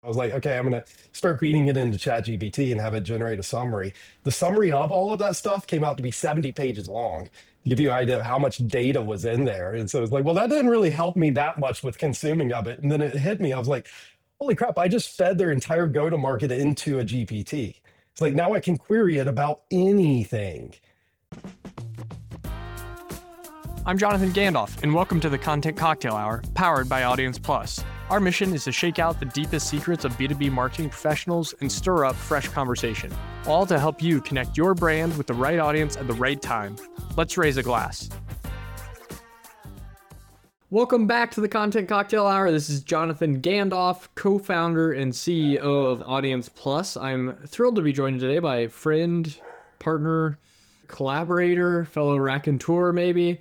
I was like, okay, I'm going to start feeding it into ChatGPT and have it generate a summary. The summary of all of that stuff came out to be 70 pages long, to give you an idea of how much data was in there. And so it's like, well, that didn't really help me that much with consuming of it. And then it hit me. I was like, holy crap, I just fed their entire go-to-market into a GPT. It's like now I can query it about anything. I'm Jonathan Gandalf, and welcome to the Content Cocktail Hour, powered by Audience Plus. Our mission is to shake out the deepest secrets of B2B marketing professionals and stir up fresh conversation, all to help you connect your brand with the right audience at the right time. Let's raise a glass. Welcome back to the Content Cocktail Hour. This is Jonathan Gandalf, co-founder and CEO of Audience Plus. I'm thrilled to be joined today by a friend, partner, collaborator, fellow raconteur maybe,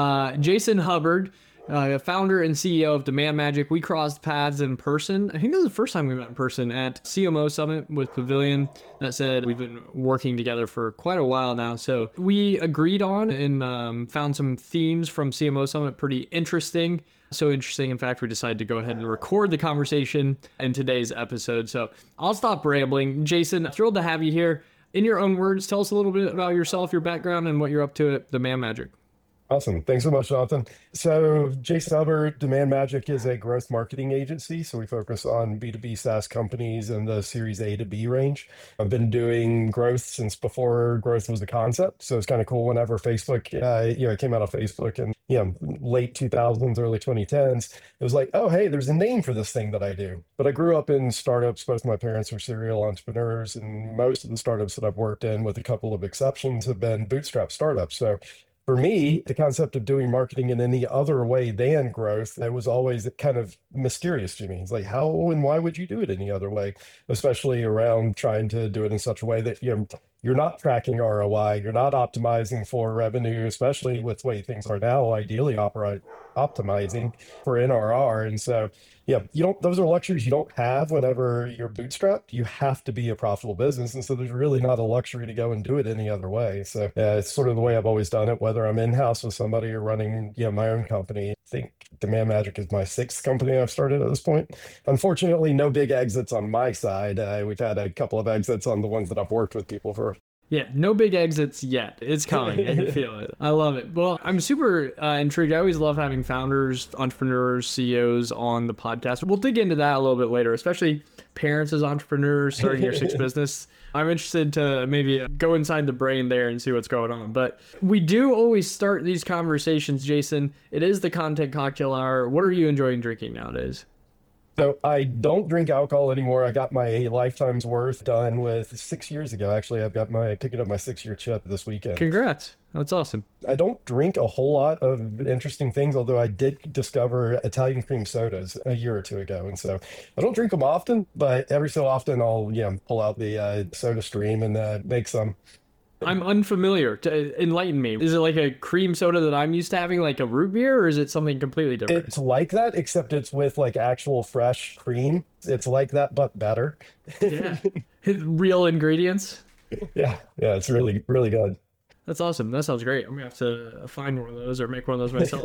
Jason Hubbard, founder and CEO of Demand Magic. We crossed paths in person. I think this is the first time we met in person at CMO Summit with Pavilion. That said, we've been working together for quite a while now. So we agreed on and found some themes from CMO Summit pretty interesting. So interesting, in fact, we decided to go ahead and record the conversation in today's episode. So I'll stop rambling. Jason, thrilled to have you here. In your own words, tell us a little bit about yourself, your background, and what you're up to at Demand Magic. Awesome. Thanks so much, Jonathan. So Jason Hubbard, Demand Magic is a growth marketing agency. So we focus on B2B SaaS companies in the Series A to B range. I've been doing growth since before growth was the concept. So it's kind of cool whenever Facebook, it came out of Facebook in late 2000s, early 2010s. It was like, oh, hey, there's a name for this thing that I do. But I grew up in startups. Both my parents were serial entrepreneurs, and most of the startups that I've worked in, with a couple of exceptions, have been bootstrap startups. So for me, the concept of doing marketing in any other way than growth, it was always kind of mysterious to me. It's like, how and why would you do it any other way? Especially around trying to do it in such a way that you're not tracking ROI, you're not optimizing for revenue, especially with the way things are now, ideally optimizing for NRR. And so, those are luxuries you don't have whenever you're bootstrapped. You have to be a profitable business. And so there's really not a luxury to go and do it any other way. So it's sort of the way I've always done it, whether I'm in-house with somebody or running, my own company. I think Demand Magic is my sixth company I've started at this point. Unfortunately, no big exits on my side. We've had a couple of exits on the ones that I've worked with people for. Yeah, no big exits yet. It's coming. I can feel it. I love it. Well, I'm super intrigued. I always love having founders, entrepreneurs, CEOs on the podcast. We'll dig into that a little bit later, especially parents as entrepreneurs starting your sixth business. I'm interested to maybe go inside the brain there and see what's going on. But we do always start these conversations, Jason. It is the Content Cocktail Hour. What are you enjoying drinking nowadays? So I don't drink alcohol anymore. I got my lifetime's worth done with 6 years ago. Actually, I've got picking up my 6-year chip this weekend. Congrats. That's awesome. I don't drink a whole lot of interesting things, although I did discover Italian cream sodas a year or two ago. And so I don't drink them often, but every so often I'll, pull out the soda stream and make some. I'm unfamiliar. Enlighten me. Is it like a cream soda that I'm used to having, like a root beer, or is it something completely different? It's like that, except it's with like actual fresh cream. It's like that, but better. Yeah. Real ingredients. Yeah, it's really, really good. That's awesome. That sounds great. I'm gonna have to find one of those or make one of those myself.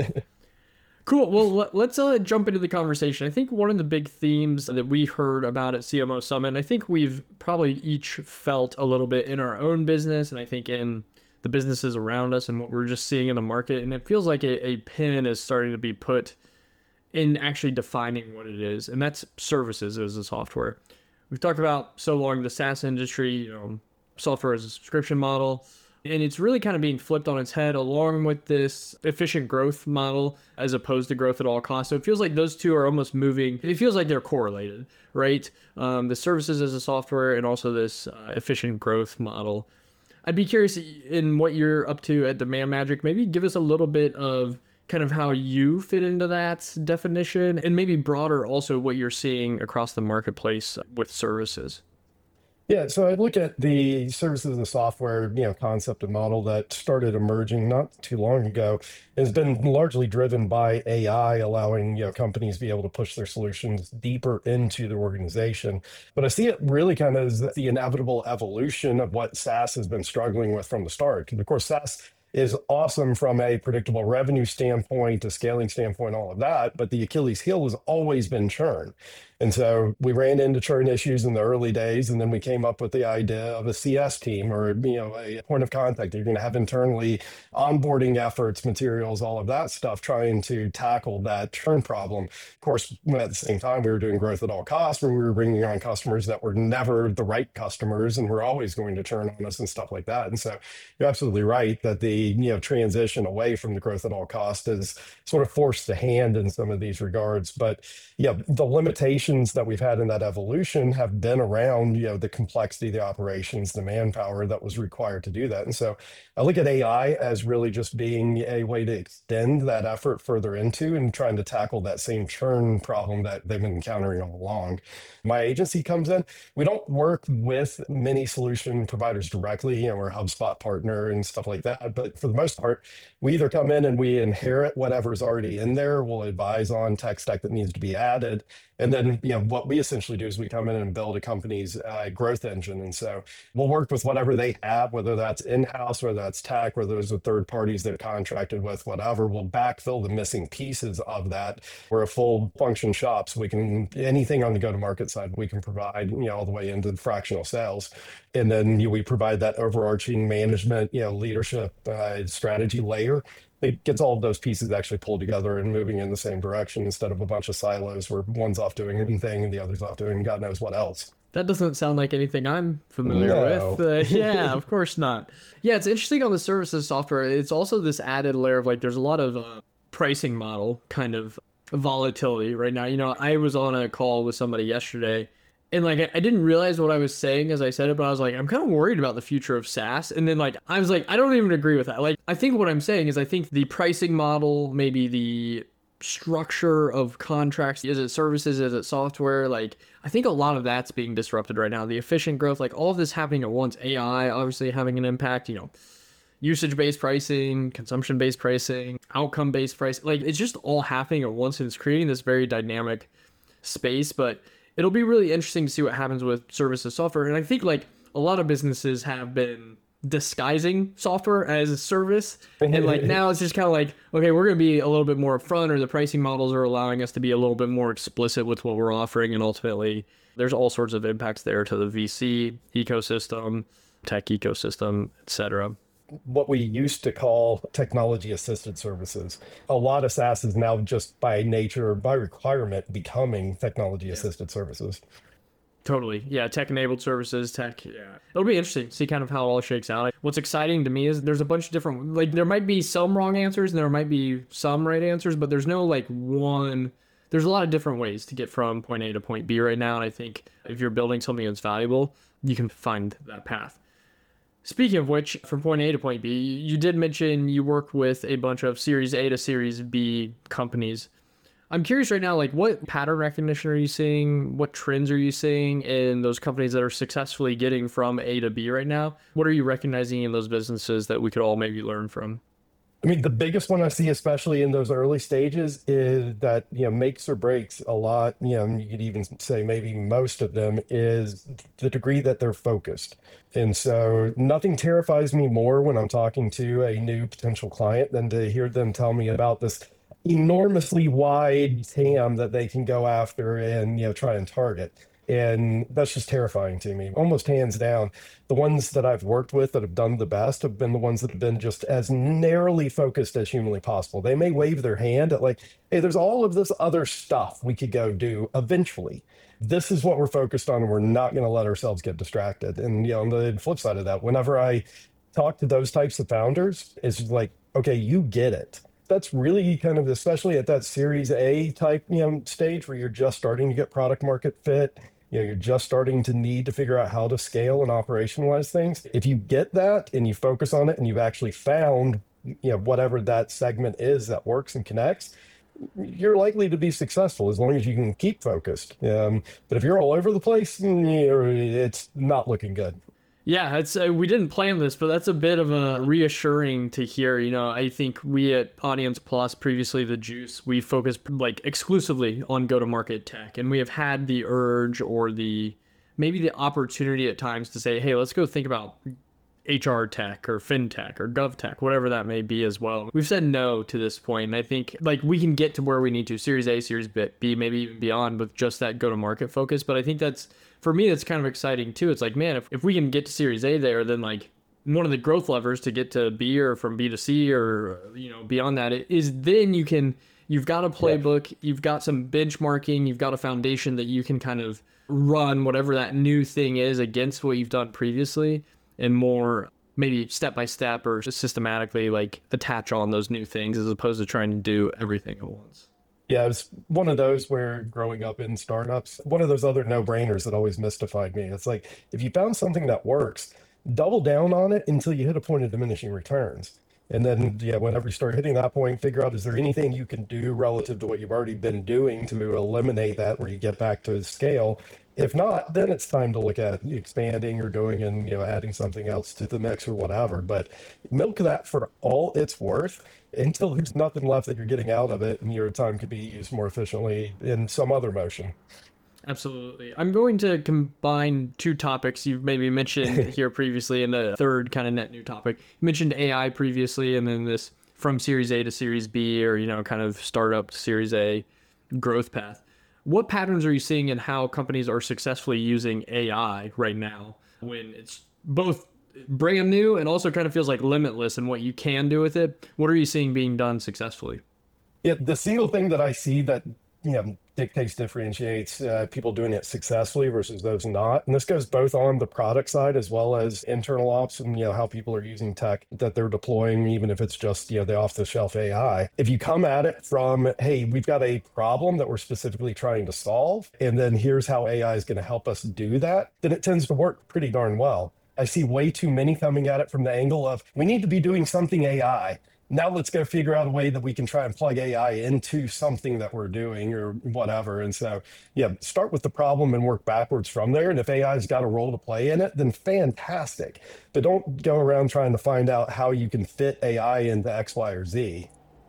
Cool. Well, let's jump into the conversation. I think one of the big themes that we heard about at CMO Summit, and I think we've probably each felt a little bit in our own business, and I think in the businesses around us and what we're just seeing in the market, and it feels like a pin is starting to be put in actually defining what it is, and that's services as a software. We've talked about so long the SaaS industry, software as a subscription model. And it's really kind of being flipped on its head along with this efficient growth model as opposed to growth at all costs. So it feels like those two are almost moving. It feels like they're correlated, right? The services as a software and also this efficient growth model. I'd be curious in what you're up to at Demand Magic. Maybe give us a little bit of kind of how you fit into that definition, and maybe broader also what you're seeing across the marketplace with services. Yeah, so I look at the services as a software, concept and model that started emerging not too long ago. Has been largely driven by AI, allowing companies to be able to push their solutions deeper into the organization. But I see it really kind of as the inevitable evolution of what SaaS has been struggling with from the start. And of course, SaaS is awesome from a predictable revenue standpoint, a scaling standpoint, all of that. But the Achilles heel has always been churn. And so we ran into churn issues in the early days, and then we came up with the idea of a CS team, or a point of contact that you're going to have internally, onboarding efforts, materials, all of that stuff, trying to tackle that churn problem. Of course, at the same time, we were doing growth at all costs, where we were bringing on customers that were never the right customers and were always going to churn on us and stuff like that. And so you're absolutely right that the transition away from the growth at all cost is sort of forced the hand in some of these regards. But yeah, the limitations that we've had in that evolution have been around the complexity, the operations, the manpower that was required to do that. And so I look at AI as really just being a way to extend that effort further into and trying to tackle that same churn problem that they've been encountering all along. My agency comes in. We don't work with many solution providers directly. We're a HubSpot partner and stuff like that. But for the most part, we either come in and we inherit whatever's already in there. We'll advise on tech stack that needs to be added. And then, what we essentially do is we come in and build a company's growth engine. And so we'll work with whatever they have, whether that's in-house, whether that's tech, whether those are third parties they've contracted with, whatever. We'll backfill the missing pieces of that. We're a full function shop, so we can, anything on the go-to-market side, we can provide, all the way into the fractional sales. And then we provide that overarching management, leadership strategy layer. It gets all of those pieces actually pulled together and moving in the same direction instead of a bunch of silos where one's off doing anything and the other's off doing God knows what else. That doesn't sound like anything I'm familiar with. Yeah, of course not. Yeah, it's interesting on the services software. It's also this added layer of there's a lot of pricing model kind of volatility right now. I was on a call with somebody yesterday, and I didn't realize what I was saying as I said it, but I was I'm kind of worried about the future of SaaS. And then I was I don't even agree with that. I think what I'm saying is I think the pricing model, maybe the structure of contracts, is it services, is it software? I think a lot of that's being disrupted right now. The efficient growth, all of this happening at once. AI obviously having an impact, usage-based pricing, consumption-based pricing, outcome-based pricing. It's just all happening at once, and it's creating this very dynamic space. But it'll be really interesting to see what happens with services software. And I think a lot of businesses have been disguising software as a service. And now it's just kind of okay, we're going to be a little bit more upfront, or the pricing models are allowing us to be a little bit more explicit with what we're offering. And ultimately, there's all sorts of impacts there to the VC ecosystem, tech ecosystem, etc. What we used to call technology assisted services. A lot of SaaS is now just by nature, by requirement, becoming technology assisted services. Totally. Yeah. Tech enabled services, tech. Yeah. It'll be interesting to see kind of how it all shakes out. What's exciting to me is there's a bunch of different, there might be some wrong answers and there might be some right answers, but there's no one, there's a lot of different ways to get from point A to point B right now. And I think if you're building something that's valuable, you can find that path. Speaking of which, from point A to point B, you did mention you work with a bunch of Series A to Series B companies. I'm curious right now, what pattern recognition are you seeing? What trends are you seeing in those companies that are successfully getting from A to B right now? What are you recognizing in those businesses that we could all maybe learn from? I mean, the biggest one I see, especially in those early stages, is that, makes or breaks a lot, you could even say maybe most of them, is the degree that they're focused. And so nothing terrifies me more when I'm talking to a new potential client than to hear them tell me about this enormously wide TAM that they can go after and, try and target. And that's just terrifying to me. Almost hands down, the ones that I've worked with that have done the best have been the ones that have been just as narrowly focused as humanly possible. They may wave their hand at hey, there's all of this other stuff we could go do eventually. This is what we're focused on, and we're not going to let ourselves get distracted. And, on the flip side of that, whenever I talk to those types of founders, it's okay, you get it. That's really kind of, especially at that Series A type, stage where you're just starting to get product market fit. You're just starting to need to figure out how to scale and operationalize things. If you get that and you focus on it and you've actually found, whatever that segment is that works and connects, you're likely to be successful as long as you can keep focused. But if you're all over the place, it's not looking good. Yeah, it's we didn't plan this, but that's a bit of a reassuring to hear. I think we at Audience Plus, previously The Juice, we focused exclusively on go-to-market tech, and we have had the urge or maybe the opportunity at times to say, hey, let's go think about HR tech or fintech or gov tech, whatever that may be as well. We've said no to this point, and I think like we can get to where we need to, Series A, Series B, maybe even beyond, with just that go-to-market focus. But I think that's, for me, that's kind of exciting too. It's like, man, if we can get to Series A there, then like one of the growth levers to get to B or from B to C or, you know, beyond that is then you've got a playbook, you've got some benchmarking, you've got a foundation that you can kind of run whatever that new thing is against what you've done previously, and more maybe step by step or just systematically like attach on those new things as opposed to trying to do everything at once. Yeah, it's one of those where growing up in startups, one of those other no-brainers that always mystified me. It's like, if you found something that works, double down on it until you hit a point of diminishing returns. And then, yeah, whenever you start hitting that point, figure out, is there anything you can do relative to what you've already been doing to eliminate that where you get back to scale? If not, then it's time to look at expanding or going and, you know, adding something else to the mix or whatever. But milk that for all it's worth until there's nothing left that you're getting out of it, and your time could be used more efficiently in some other motion. Absolutely. I'm going to combine two topics you've maybe mentioned here previously and a third kind of net new topic. You mentioned AI previously, and then this from Series A to Series B, or, you know, kind of startup to Series A growth path. What patterns are you seeing in how companies are successfully using AI right now, when it's both brand new and also kind of feels like limitless in what you can do with it? What are you seeing being done successfully? Yeah, the single thing that I see that, you know, dictates, differentiates people doing it successfully versus those not. And this goes both on the product side as well as internal ops, and, you know, how people are using tech that they're deploying, even if it's just, you know, the off the shelf AI. If you come at it from, hey, we've got a problem that we're specifically trying to solve, and then here's how AI is going to help us do that, then it tends to work pretty darn well. I see way too many coming at it from the angle of, we need to be doing something AI. Now let's go figure out a way that we can try and plug AI into something that we're doing or whatever. And so, yeah, start with the problem and work backwards from there. And if AI's got a role to play in it, then fantastic. But don't go around trying to find out how you can fit AI into X, Y, or Z.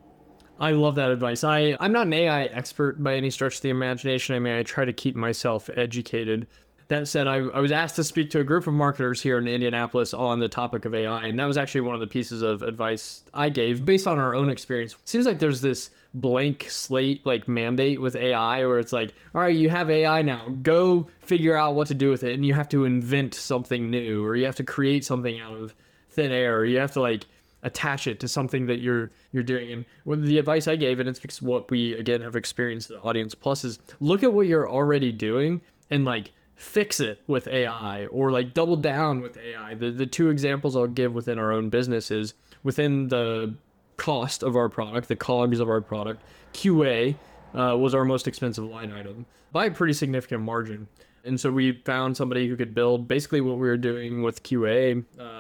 I love that advice. I'm not an AI expert by any stretch of the imagination. I mean, I try to keep myself educated. That said, I was asked to speak to a group of marketers here in Indianapolis on the topic of AI, and that was actually one of the pieces of advice I gave based on our own experience. It seems like there's this blank slate like mandate with AI where it's like, all right, you have AI now, go figure out what to do with it, and you have to invent something new, or you have to create something out of thin air, or you have to like attach it to something that you're doing. And with the advice I gave, and it's what we again have experienced at Audience Plus, is look at what you're already doing and like fix it with AI, or like double down with AI. The two examples I'll give within our own business is within the cost of our product, the COGS of our product, QA was our most expensive line item by a pretty significant margin. And so we found somebody who could build basically what we were doing with QA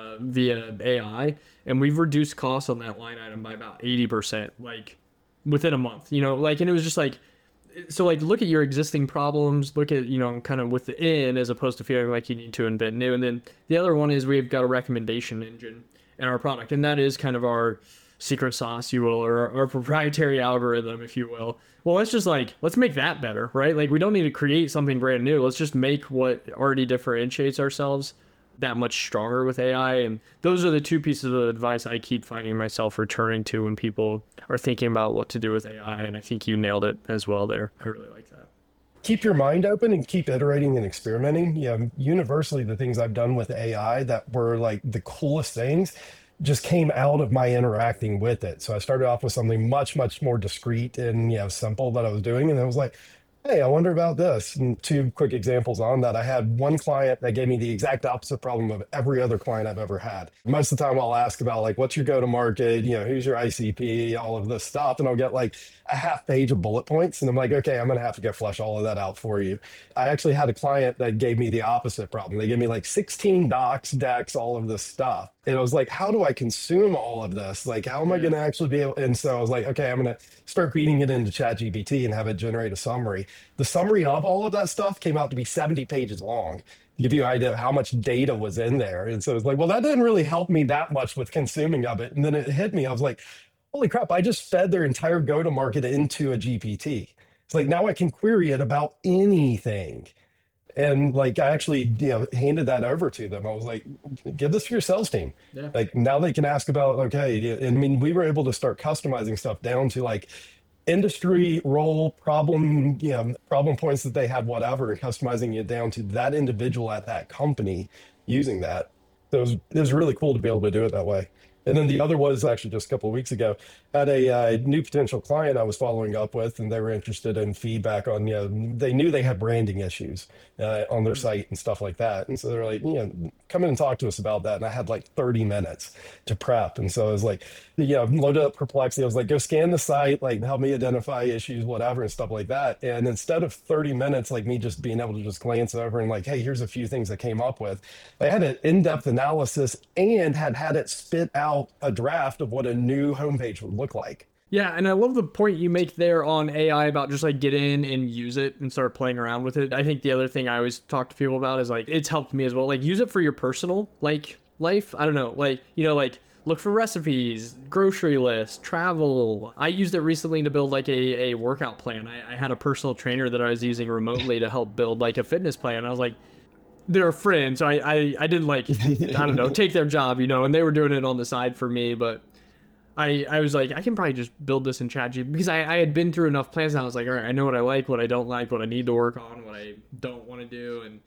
via AI, and we've reduced costs on that line item by about 80%, like within a month, you know, like, and it was just like, so like look at your existing problems, look at, you know, kind of within, as opposed to feeling like you need to invent new. And then the other one is we've got a recommendation engine in our product, and that is kind of our secret sauce, you will, or our proprietary algorithm, if you will. Well, let's make that better, right? Like we don't need to create something brand new. Let's just make what already differentiates ourselves that much stronger with AI. And those are the two pieces of advice I keep finding myself returning to when people are thinking about what to do with AI. And I think you nailed it as well there. I really like that. Keep your mind open and keep iterating and experimenting. Yeah, universally, the things I've done with AI that were like the coolest things just came out of my interacting with it. So I started off with something much, much more discreet and, you know, simple that I was doing. And I was like, hey, I wonder about this. And two quick examples on that. I had one client that gave me the exact opposite problem of every other client I've ever had. Most of the time I'll ask about like, what's your go-to-market, you know, who's your ICP, all of this stuff. And I'll get like a half page of bullet points. And I'm like, okay, I'm going to have to go flesh all of that out for you. I actually had a client that gave me the opposite problem. They gave me like 16 docs, decks, all of this stuff. And I was like, how do I consume all of this? Like, how am I going to actually be able? And so I was like, okay, I'm going to start feeding it into ChatGPT and have it generate a summary. The summary of all of that stuff came out to be 70 pages long. To give you an idea of how much data was in there. And so it was like, well, that didn't really help me that much with consuming of it. And then it hit me. I was like, holy crap, I just fed their entire go-to-market into a GPT. It's like, now I can query it about anything. And like I actually, handed that over to them. I was like, give this to your sales team. Yeah. Like now they can ask about, okay, yeah, and I mean, we were able to start customizing stuff down to like industry role problem, problem points that they had, whatever, and customizing it down to that individual at that company using that. So it was really cool to be able to do it that way. And then the other was actually just a couple of weeks ago, had a new potential client I was following up with, and they were interested in feedback on, they knew they had branding issues on their site and stuff like that. And so they're like, come in and talk to us about that. And I had like 30 minutes to prep. And so I was like, loaded up Perplexity. I was like, go scan the site, like help me identify issues, whatever, and stuff like that. And instead of 30 minutes, like me just being able to just glance over and like, hey, here's a few things I came up with, I had an in-depth analysis and had it spit out a draft of what a new homepage would look like. Yeah, and I love the point you make there on AI about just like get in and use it and start playing around with it. I think the other thing I always talk to people about is like it's helped me as well. Like use it for your personal like life. I don't know, like like look for recipes, grocery lists, travel. I used it recently to build like a workout plan. I had a personal trainer that I was using remotely to help build like a fitness plan. I was like, they're friends. So I didn't like, I don't know, take their job, and they were doing it on the side for me. But I was like, I can probably just build this in ChatGPT because I had been through enough plans. And I was like, all right, I know what I like, what I don't like, what I need to work on, what I don't want to do. And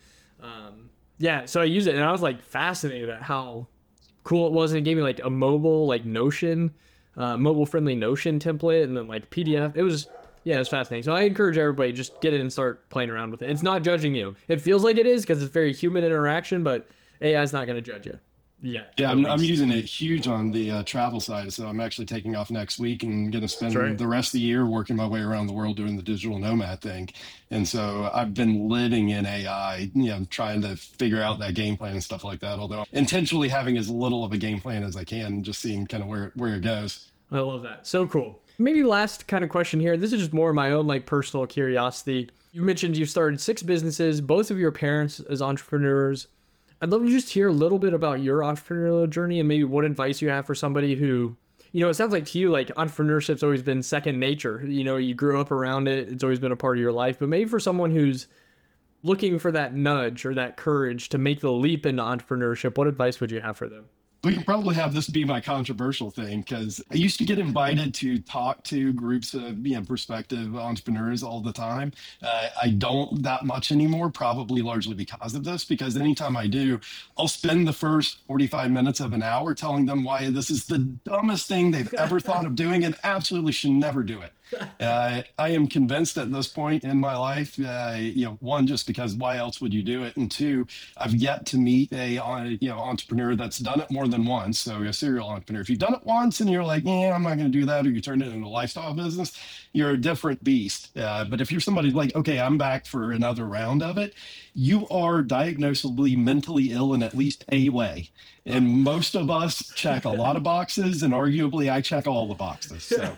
yeah, so I used it and I was like fascinated at how cool it was. And it gave me like a mobile, like Notion, mobile friendly Notion template and then like PDF. It was fascinating. So I encourage everybody just get it and start playing around with it. It's not judging you. It feels like it is because it's very human interaction, but AI is not going to judge you. Yeah, I'm using it huge on the travel side. So I'm actually taking off next week and going to spend the rest of the year working my way around the world doing the digital nomad thing. And so I've been living in AI, trying to figure out that game plan and stuff like that. Although intentionally having as little of a game plan as I can, just seeing kind of where it goes. I love that. So cool. Maybe last kind of question here. This is just more my own like personal curiosity. You mentioned you started 6 businesses, both of your parents as entrepreneurs. I'd love to just hear a little bit about your entrepreneurial journey and maybe what advice you have for somebody who, it sounds like to you, like entrepreneurship's always been second nature. You grew up around it. It's always been a part of your life. But maybe for someone who's looking for that nudge or that courage to make the leap into entrepreneurship, what advice would you have for them? We can probably have this be my controversial thing because I used to get invited to talk to groups of prospective entrepreneurs all the time. I don't that much anymore, probably largely because of this, because anytime I do, I'll spend the first 45 minutes of an hour telling them why this is the dumbest thing they've ever thought of doing and absolutely should never do it. I am convinced at this point in my life, one, just because why else would you do it? And two, I've yet to meet a entrepreneur that's done it more than once. So a serial entrepreneur, if you've done it once and you're like, I'm not going to do that, or you turn it into a lifestyle business, you're a different beast. But if you're somebody like, okay, I'm back for another round of it, you are diagnosably mentally ill in at least a way. And most of us check a lot of boxes, and arguably I check all the boxes. So,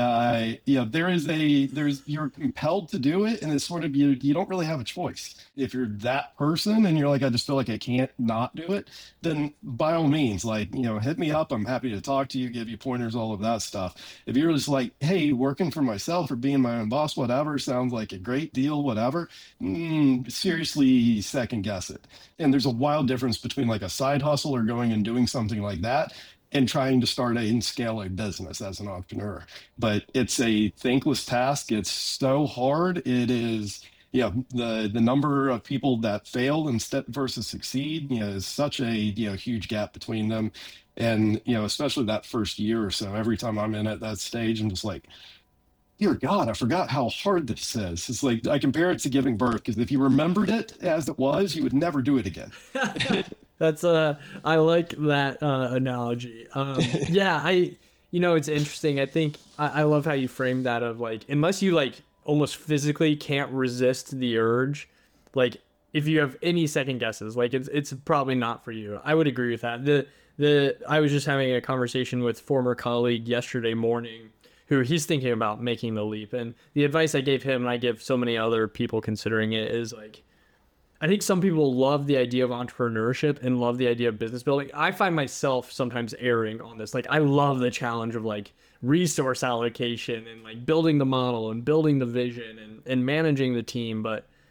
you're compelled to do it. And it's sort of, you don't really have a choice. If you're that person and you're like, I just feel like I can't not do it, then by all means, hit me up. I'm happy to talk to you, give you pointers, all of that stuff. If you're just like, hey, working for myself or being my own boss, whatever, sounds like a great deal, whatever, seriously second guess it. And there's a wild difference between like a side hustle or going and doing something like that and trying to start and scale a business as an entrepreneur. But it's a thankless task. It's so hard. It is, the number of people that fail instead versus succeed, is such a, huge gap between them. And, especially that first year or so, every time I'm in at that stage, I'm just like, dear God, I forgot how hard this is. It's like, I compare it to giving birth, because if you remembered it as it was, you would never do it again. That's I like that analogy. It's interesting. I think I love how you framed that of like, unless you like almost physically can't resist the urge, like if you have any second guesses, like it's probably not for you. I would agree with that. I was just having a conversation with former colleague yesterday morning who he's thinking about making the leap. And the advice I gave him, and I give so many other people considering it, is like, I think some people love the idea of entrepreneurship and love the idea of business building. I find myself sometimes erring on this. Like, I love the challenge of like resource allocation and like building the model and building the vision and managing the team. But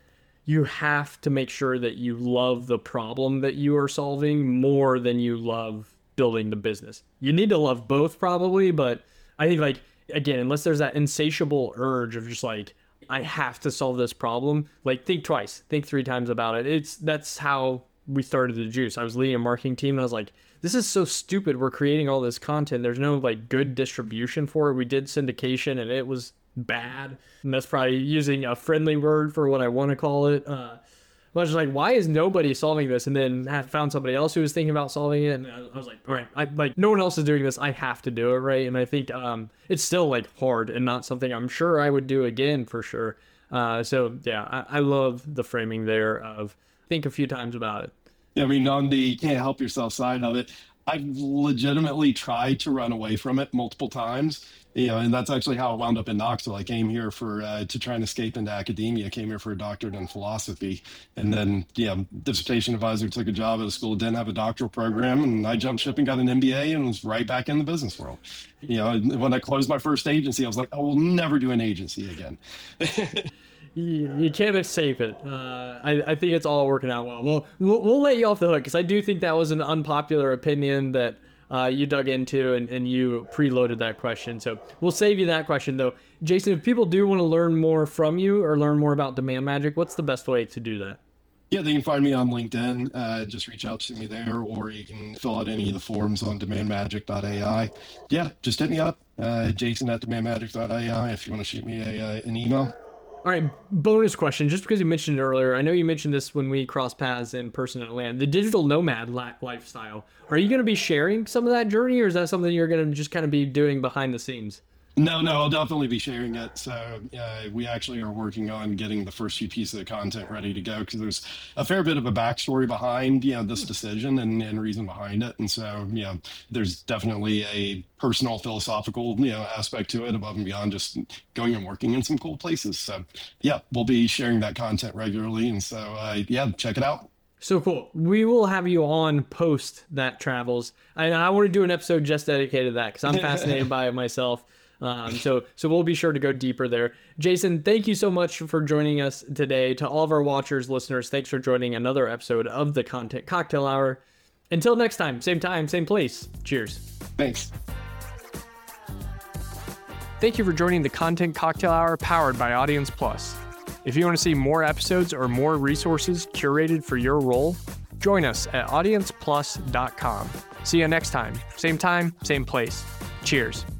you have to make sure that you love the problem that you are solving more than you love building the business. You need to love both probably, but I think like, again, unless there's that insatiable urge of just like, I have to solve this problem, like think twice, think 3 times about it. That's how we started the Juice. I was leading a marketing team and I was like, this is so stupid. We're creating all this content. There's no like good distribution for it. We did syndication and it was bad. And that's probably using a friendly word for what I want to call it. I was just like, why is nobody solving this? And then I found somebody else who was thinking about solving it. And I was like, all right, no one else is doing this. I have to do it. Right. And I think it's still like hard and not something I'm sure I would do again for sure. So yeah, I love the framing there of think a few times about it. I mean, on the can't help yourself side of it, I've legitimately tried to run away from it multiple times, and that's actually how I wound up in Knoxville. I came here to try and escape into academia. I came here for a doctorate in philosophy, and then, dissertation advisor took a job at a school that didn't have a doctoral program, and I jumped ship and got an MBA and was right back in the business world. When I closed my first agency, I was like, I will never do an agency again. You can't escape it. I think it's all working out well. We'll let you off the hook because I do think that was an unpopular opinion that you dug into and you preloaded that question. So we'll save you that question though. Jason, if people do want to learn more from you or learn more about Demand Magic, what's the best way to do that? Yeah, they can find me on LinkedIn. Just reach out to me there, or you can fill out any of the forms on demandmagic.ai. Yeah, just hit me up, jason@demandmagic.ai if you want to shoot me an email. All right, bonus question. Just because you mentioned it earlier, I know you mentioned this when we crossed paths in person at Atlanta, the digital nomad lifestyle. Are you going to be sharing some of that journey, or is that something you're going to just kind of be doing behind the scenes? No, I'll definitely be sharing it. So we actually are working on getting the first few pieces of content ready to go because there's a fair bit of a backstory behind this decision and reason behind it. And so there's definitely a personal philosophical aspect to it above and beyond just going and working in some cool places. So yeah, we'll be sharing that content regularly. And so check it out. So cool. We will have you on post that travels. I want to do an episode just dedicated to that because I'm fascinated by it myself. So we'll be sure to go deeper there. Jason, thank you so much for joining us today. To all of our watchers, listeners, thanks for joining another episode of the Content Cocktail Hour. Until next time, same place. Cheers. Thanks. Thank you for joining the Content Cocktail Hour powered by Audience Plus. If you want to see more episodes or more resources curated for your role, join us at audienceplus.com. See you next time, same place. Cheers.